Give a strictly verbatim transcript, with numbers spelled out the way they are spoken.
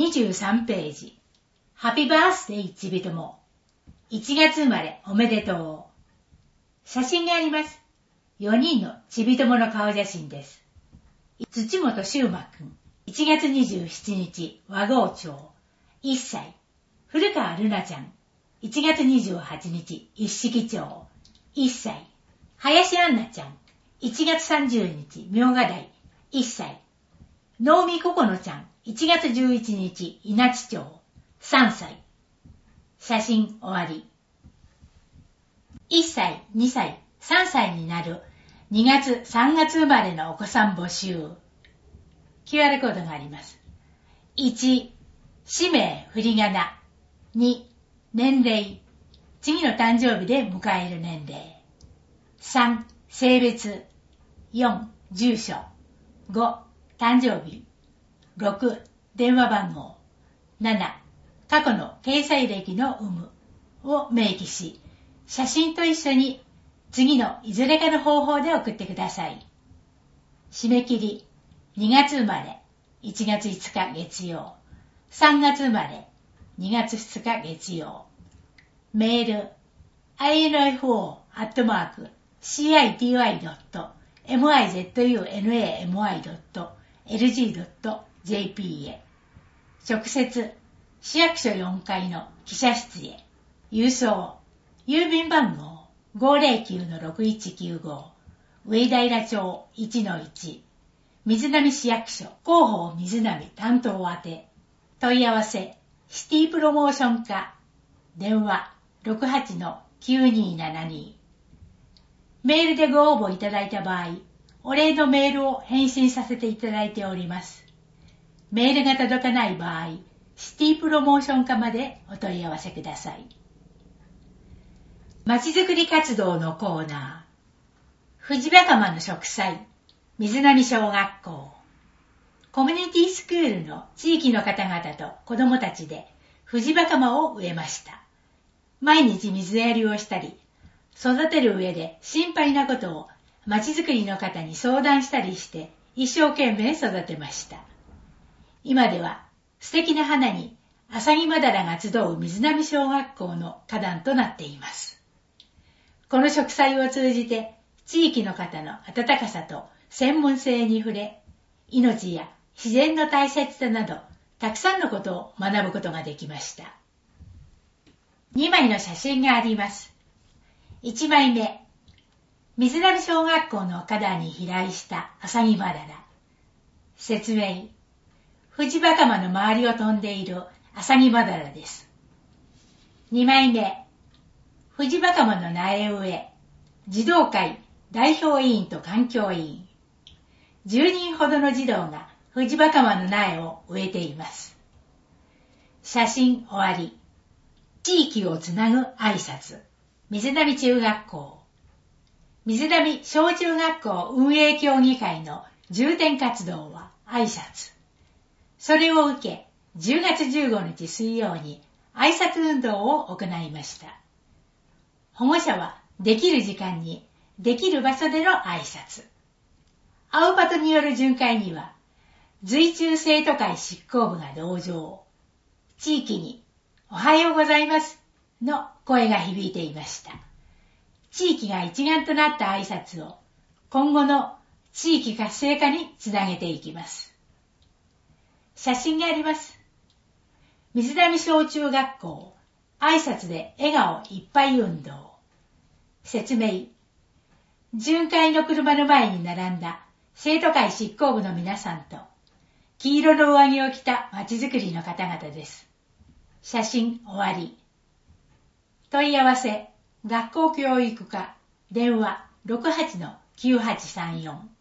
にじゅうさんページ。ハッピーバースデーちびとも。いちがつ生まれおめでとう。写真があります。よにんのちびともの顔写真です。土本修馬くん、いちがつにじゅうしちにち、和合町、いっさい。古川瑠奈ちゃん、いちがつにじゅうはちにち、一色町、いっさい。林杏奈ちゃん、いちがつさんじゅうにち、明賀台、いっさい。能見ここのちゃん、いちがつじゅういちにち、稲地町、さんさい。写真終わり。いっさい、にさい、さんさいになるにがつ、さんがつ生まれのお子さん募集。キューアール コードがあります。いち、氏名、振り仮名。に、年齢。次の誕生日で迎える年齢。さん、性別。よん、住所。ご、誕生日。ろく、電話番号。なな、過去の掲載歴の有無を明記し、写真と一緒に次のいずれかの方法で送ってください。締め切り、にがつ生まれ、いちがついつか月曜、さんがつ生まれ、にがつふつか月曜。メール、アイエヌエフオー アットマーク、シーアイティーワイ ドット、ミズナミ ドット、エルジー ドット ジェーピー へ。直接、市役所よんかいの記者室へ。郵送、郵便番号 ごーぜろきゅうのろくいちきゅうご、上平町 いちのいち、水波市役所広報水波担当宛て。問い合わせ、シティプロモーション課、電話 ろくはちのきゅうにーななに。メールでご応募いただいた場合、お礼のメールを返信させていただいております。メールが届かない場合、シティプロモーション課までお問い合わせください。まちづくり活動のコーナー。藤若間の植栽、水波小学校。コミュニティスクールの地域の方々と子どもたちで藤若間を植えました。毎日水やりをしたり、育てる上で心配なことをまちづくりの方に相談したりして一生懸命育てました。今では素敵な花にアサギマダラが集う水波小学校の花壇となっています。この植栽を通じて地域の方の温かさと専門性に触れ、命や自然の大切さなどたくさんのことを学ぶことができました。にまいの写真があります。いちまいめ、水波小学校の花壇に飛来したアサギマダラ。説明、藤若間の周りを飛んでいるアサギマダラです。にまいめ、藤若間の苗植え、児童会代表委員と環境委員。じゅうにんほどの児童が藤若間の苗を植えています。写真終わり。地域をつなぐ挨拶。水波中学校。水波小中学校運営協議会の重点活動は挨拶。それを受け、じゅうがつじゅうごにち水曜に挨拶運動を行いました。保護者はできる時間に、できる場所での挨拶。アウパトによる巡回には、随中生徒会執行部が同乗。地域に、おはようございますの声が響いていました。地域が一丸となった挨拶を今後の地域活性化につなげていきます。写真があります。水波小中学校挨拶で笑顔いっぱい運動。説明、巡回の車の前に並んだ生徒会執行部の皆さんと黄色の上着を着たまちづくりの方々です。写真終わり。問い合わせ、学校教育課、電話 ろくはちのきゅうはちさんよん。